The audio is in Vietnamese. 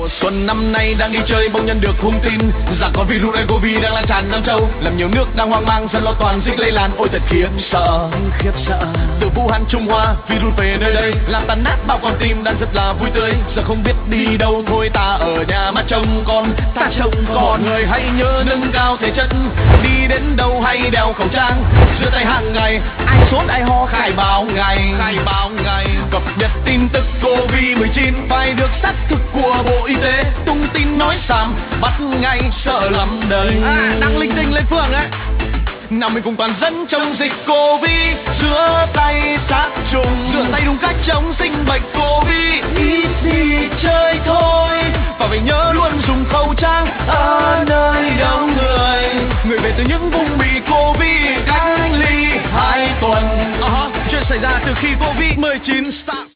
Mùa xuân năm nay đang đi chơi bỗng nhận được thông tin rằng con virus ncov đang lan tràn Nam Châu, làm nhiều nước đang hoang mang dân lo toàn dịch lây lan. Ôi thật khiếp sợ. Từ Vũ Hán Trung Hoa virus về nơi đây làm tan nát bao con tim đang rất là vui tươi. Giờ không biết đi đâu thôi ta ở nhà mà trông con, ta trông con. Người hãy nhớ nâng cao thể chất, đi đến đâu hay đeo khẩu trang, rửa tay hàng ngày, ai sốt ai ho khai báo ngày. Cập nhật tin tức Covid-19 phải được xác thực của Bộ Y tế. Tung tin nói xàm bắt ngay, sợ lắm đời. Đăng linh tinh lên phường ấy. Nào mình cùng toàn dân chống dịch Covid, rửa tay sát trùng, rửa tay đúng cách chống sinh bệnh Covid. Ít đi chơi thôi, và phải nhớ luôn dùng khẩu trang ở nơi đông người. Người về từ những vùng bị Covid cách ly 2 tuần. Chuyện xảy ra từ khi Covid-19 start.